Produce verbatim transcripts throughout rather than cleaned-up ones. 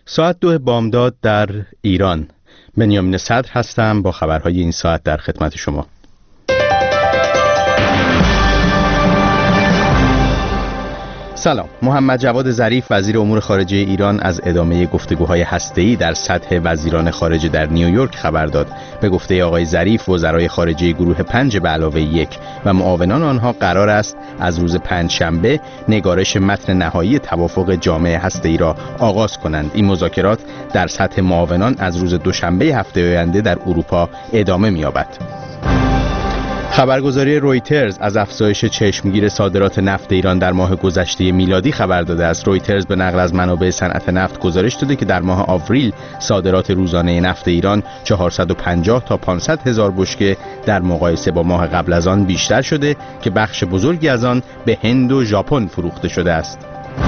ساعت دو بامداد در ایران. بنیامین صدر هستم با خبرهای این ساعت در خدمت شما. سلام. محمد جواد ظریف وزیر امور خارجه ایران از ادامه گفتگوهای هسته‌ای در سطح وزیران خارجه در نیویورک خبر داد. به گفته آقای ظریف، وزرای خارجه گروه پنج به علاوه یک و معاونان آنها قرار است از روز پنجشنبه نگارش متن نهایی توافق جامع هسته‌ای را آغاز کنند. این مذاکرات در سطح معاونان از روز دوشنبه هفته آینده در اروپا ادامه می‌یابد. خبرگزاری رویترز از افزایش چشمگیر صادرات نفت ایران در ماه گذشته میلادی خبر داده است. رویترز به نقل از منابع صنعت نفت گزارش داده که در ماه آوریل صادرات روزانه نفت ایران چهارصد و پنجاه تا پانصد هزار بشکه در مقایسه با ماه قبل از آن بیشتر شده که بخش بزرگی از آن به هند و ژاپن فروخته شده است.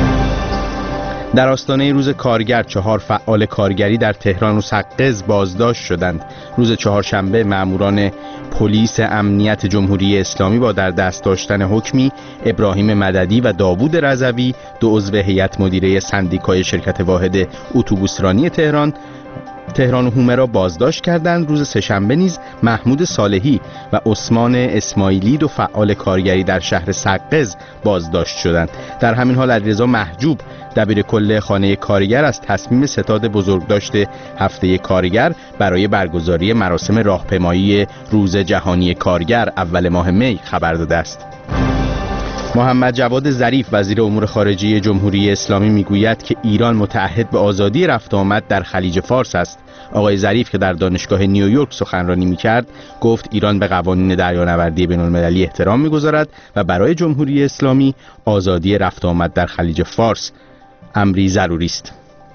در آستانه روز کارگر چهار فعال کارگری در تهران و سقز بازداشت شدند. روز چهارشنبه ماموران پلیس امنیت جمهوری اسلامی با در دست داشتن حکمی ابراهیم مددی و داوود رضوی، دو عضو هیئت مدیره سندیکای شرکت واحد اتوبوسرانی تهران تهران و هومه را بازداشت کردند. روز سه‌شنبه نیز محمود صالحی و عثمان اسماعیلی، دو فعال کارگری در شهر سقز بازداشت شدند. در همین حال علیرضا محجوب، دبیر کل خانه کارگر، از تصمیم ستاد بزرگداشت هفته کارگر برای برگزاری مراسم راهپیمایی روز جهانی کارگر اول ماه می خبر داده است. محمد جواد ظریف وزیر امور خارجه جمهوری اسلامی میگوید که ایران متعهد به آزادی رفت و آمد در خلیج فارس است. آقای ظریف که در دانشگاه نیویورک سخنرانی میکرد گفت ایران به قوانین دریانوردی بین‌المللی احترام میگذارد و برای جمهوری اسلامی آزادی رفت و آمد در خلیج فارس امری ضروری است.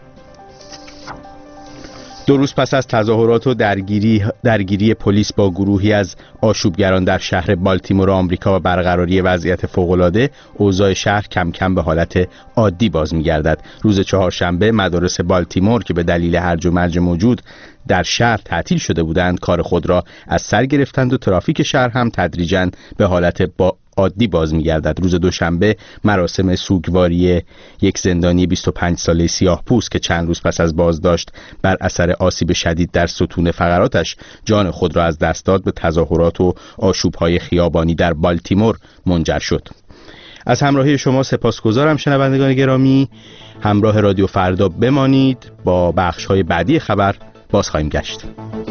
دو روز پس از تظاهرات و درگیری درگیری پلیس با گروهی از آشوبگران در شهر بالتیمور آمریکا و برقراری وضعیت فوق‌العاده، اوضاع شهر کم کم به حالت عادی باز می‌گردد. روز چهارشنبه مدارس بالتیمور که به دلیل هرج و مرج موجود در شهر تعطیل شده بودند کار خود را از سر گرفتند و ترافیک شهر هم تدریجاً به حالت با عادی باز می‌گردد. روز دوشنبه مراسم سوگواری یک زندانی بیست و پنج ساله سیاه‌پوست که چند روز پس از بازداشت بر اثر آسیب شدید در ستون فقراتش جان خود را از دست داد به تظاهرات و آشوب‌های خیابانی در بالتیمور منجر شد. از همراهی شما سپاسگزارم شنوندگان گرامی. همراه رادیو فردا بمانید. با بخش‌های بعدی خبر باز خواهیم گشت.